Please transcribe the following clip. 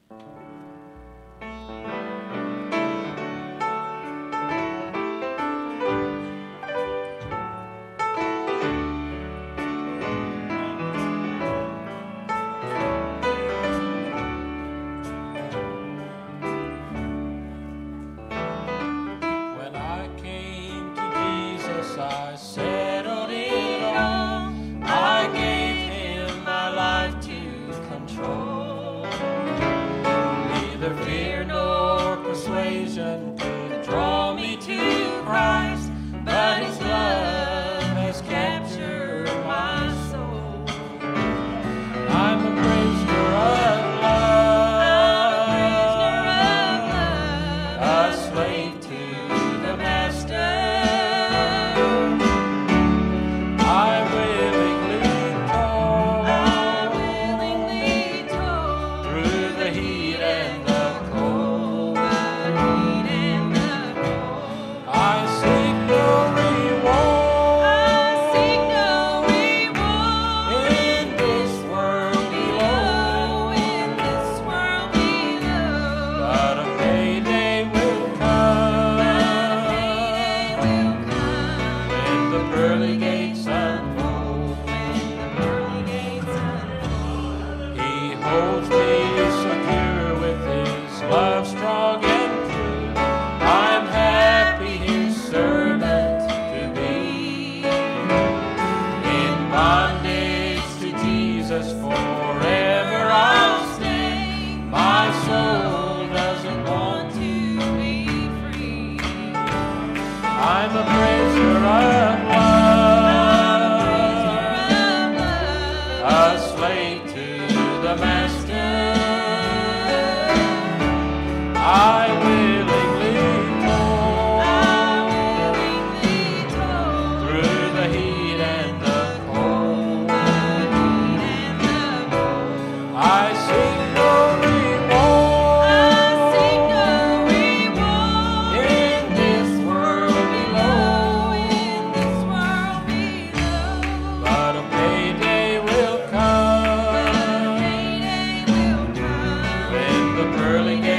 I settled it all. I gave him my life to control. Neither fear nor persuasion could draw me to Christ, but his love has captured my soul. I'm a prisoner of love, a slave to the master. Holds me secure with his love strong and true. I'm happy his servant to be. In bondage to Jesus forever I'll stay. My soul doesn't want to be free. I'm a prisoner of love, a slave to the master. I willingly toil through the heat and the cold. I seek no reward in this world below, but a payday will come. The pearly gates